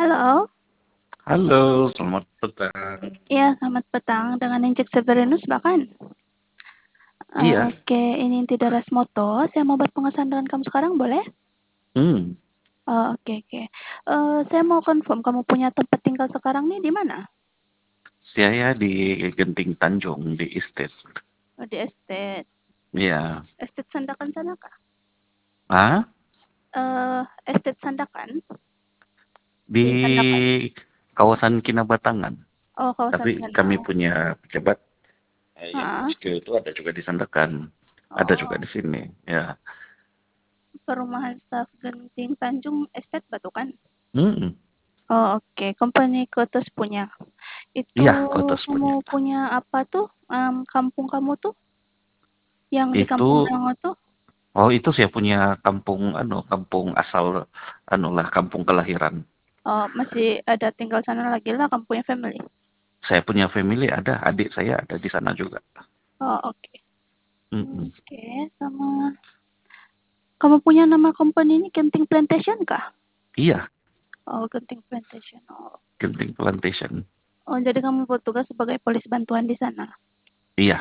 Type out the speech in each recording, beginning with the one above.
Halo. Halo, selamat petang. Iya, selamat petang dengan Injek Severinus bahkan. Iya, Oke, ini tidak Rasmoto. Saya mau buat pengesahan dengan kamu sekarang, boleh? hmm, Oh, oke. Saya mau confirm kamu punya tempat tinggal sekarang nih di mana? saya di Genting Tanjung di Estate. Oh, di estate. Iya, Estate Sandakan sana kah? ah, Estate Sandakan di di Sandakan. kawasan Kinabatangan. Oh, kawasan Tapi sana. kami punya pejabat yang Ah, HQ itu ada juga di Sandakan, ada juga oh, di sini. Ya, perumahan staff Genting Tanjung Estate Batu kan? hmm, Oh, oke. Company Kotos punya. Itu iya, kota kamu punya. punya apa tuh? Kampung kamu tuh yang di Itu, Kampung Rango tuh? oh itu saya punya kampung, kampung asal, lah, kampung kelahiran. Oh, masih ada tinggal sana lagi lah kampungnya family. Saya punya family ada, adik saya ada di sana juga. Oh, oke. Mm-mm. Oke, sama kamu punya nama company ini Genting Plantation kah? Iya, Oh, Genting Plantation. Oh. Genting Plantation. Oh, jadi kamu bertugas sebagai polis bantuan di sana. Iya,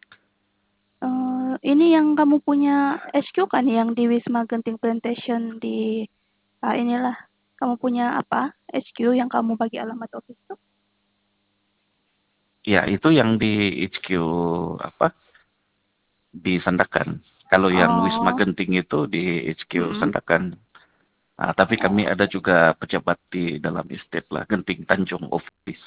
Ini yang kamu punya HQ kan yang di Wisma Genting Plantation di inilah. Kamu punya apa? HQ yang kamu bagi alamat office tuh? ya itu yang di HQ apa di Sandakan. Kalau yang Wisma Oh, Genting itu di HQ mm. Sandakan. Nah, tapi kami Oh, ada juga pejabat di dalam estate lah, Genting Tanjung Office.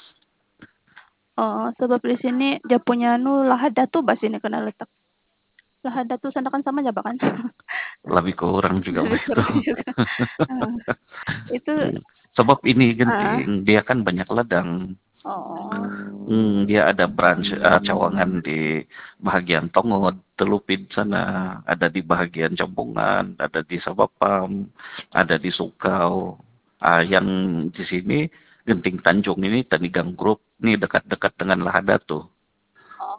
oh, sebab di sini dia punya lahada tuh bas ini kena letak. Lahada tuh Sandakan sama aja kan? Lebih kurang juga Lebih begitu. kurang juga. Ah, itu Sebab ini ah, Genting, dia kan banyak ladang. oh, Dia ada branch cawangan di bahagian Tongod, Telupin sana, ada di bahagian Jambungan, ada di Sabapam, ada di Sukau. Yang di sini Genting Tanjung ini Tanigang Group, ini dekat-dekat dengan Lahada tuh. oh.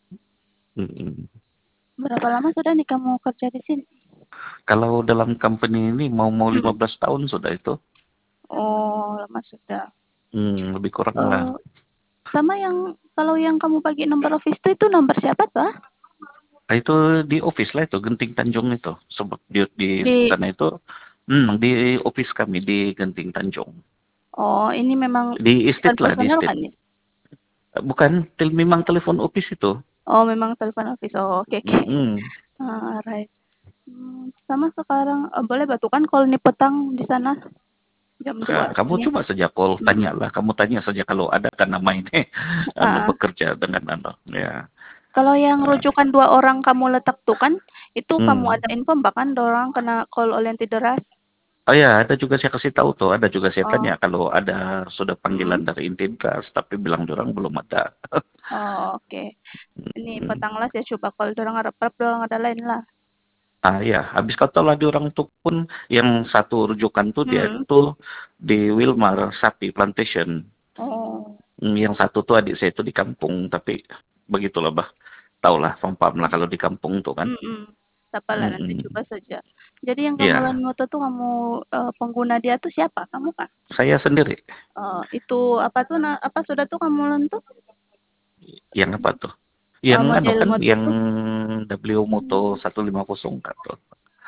Mm-mm. Berapa lama sudah nih kamu kerja di sini? Kalau dalam company ini mau 15 tahun sudah itu. Oh, lama sudah. Lebih kurang lah. Eh, sama yang kalau yang kamu bagi nomor office itu nomor siapa tuh? Itu di office lah itu, Genting Tanjung itu. Sebab di Di sana itu, di office kami di Genting Tanjung. oh, ini memang Di bukan estate lah, di personal estate. kan ya? Bukan, memang telepon office itu. Oh, memang telepon office. Oh, oke. Mm-mm. Right. Sama sekarang boleh batu kan kalau nih petang di sana jam 2 Kamu ini. coba saja call, Hmm. tanyalah. Kamu tanya saja kalau ada kan nama ini, Ah, bekerja dengan ya. kalau yang Ah, rujukan 2 orang kamu letak tuh kan, itu kamu hmm. ada info bahkan dorang kena call oleh anti deras. Oh ya, ada juga saya kasih tahu tuh, ada juga saya tanya Oh, kalau ada sudah mm. panggilan dari Intinkas, tapi bilang orang belum ada. Oh, oke. Ini Hmm. petang lah saya coba call dorang harap-harap dorang ada lain lah. Ya, habis kata lagi orang tuh pun yang satu rujukan tuh dia Hmm. tuh di Wilmar Sapi Plantation. Oh, Yang satu tuh adik saya itu di kampung, tapi begitulah bah. Taulah, paham lah kalau di kampung tuh kan. mm. Apalah nanti Mm-mm. coba saja. Jadi yang kamu Ya, lain moto tuh kamu pengguna dia tuh siapa? Kamu kan? saya sendiri. Itu apa tuh apa sudah tuh kamu lain tuh Yang apa tuh? Yang model kan, motor yang tuh W Moto 150 kan tuh.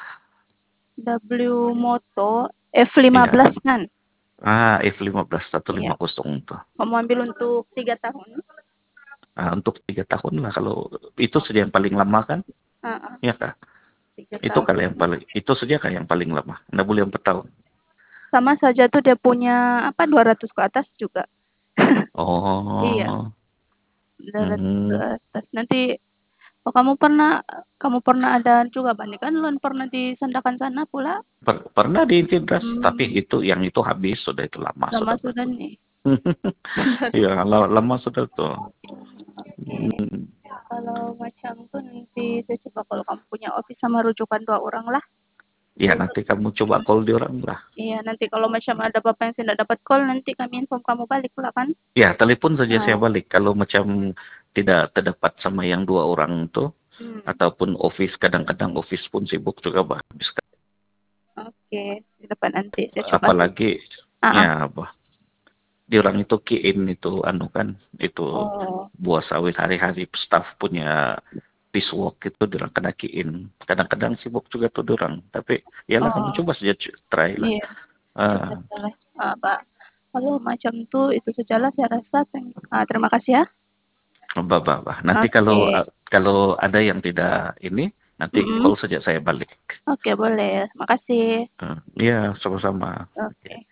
W Moto Iya. F15 kan? F15 Iya. 150 tuh. Kamu ambil untuk 3 tahun. Untuk 3 tahun lah kalau itu saja yang paling lama kan, Uh, ya kak. tiga Itu tahun. kali yang paling, itu saja kak yang paling lama. Nggak boleh 4 tahun. Sama saja tuh dia punya apa 200 ke atas juga. Iya, Oh, 200 ke hmm. atas. Nanti oh, kamu pernah ada juga Bani kan lu pernah di Sandakan sana pula? Pernah di Tindas, tapi Hmm, itu yang itu habis sudah, itu lama lama sudah sudah betul. nih. Ya, lama sudah tuh. Oke. Hmm. Kalau macam tuh nanti saya coba kalau kamu punya office sama rujukan 2 orang lah. Ya, Saya nanti kamu coba call di orang lah. iya, nanti kalau macam ada bapak yang tidak dapat call, nanti kami inform kamu balik pula kan? Ya, telepon saja saya Nah, balik. Kalau macam tidak terdapat sama yang 2 orang tuh, hmm, ataupun office, kadang-kadang office pun sibuk juga, bah. oke. Di depan nanti saya coba Apalagi saja. Ah, ah. Ya, apa? Diorang itu kiin itu anu kan, itu Oh, buah sawit hari-hari staff punya piecework itu diorang kena kiin. Kadang-kadang sibuk juga tuh diorang, tapi yalah kamu oh, coba saja try lah. iya, coba Ah, boleh. Pak, kalau macam tuh itu sajalah saya rasa. Terima kasih ya. bah, bah, bah. Nanti kalau Oke. kalau ada yang tidak ini, nanti Mm-mm. call saja saya balik. Oke, boleh. Makasih. Iya, sama-sama. Oke.